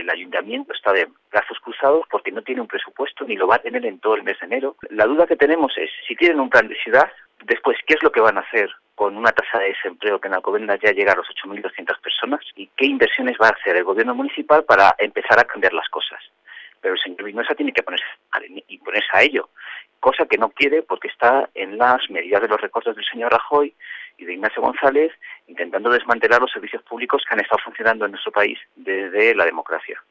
el ayuntamiento está de brazos cruzados porque no tiene un presupuesto ni lo va a tener en todo el mes de enero. La duda que tenemos es si tienen un plan de ciudad, después qué es lo que van a hacer con una tasa de desempleo que en Alcobendas ya llega a los 8.200 personas y qué inversiones va a hacer el gobierno municipal para empezar a cambiar las cosas. Pero el señor Vinuesa tiene que ponerse a ello, cosa que no quiere porque está en las medidas de los recortes del señor Rajoy y de Ignacio González, intentando desmantelar los servicios públicos que han estado funcionando en nuestro país desde la democracia.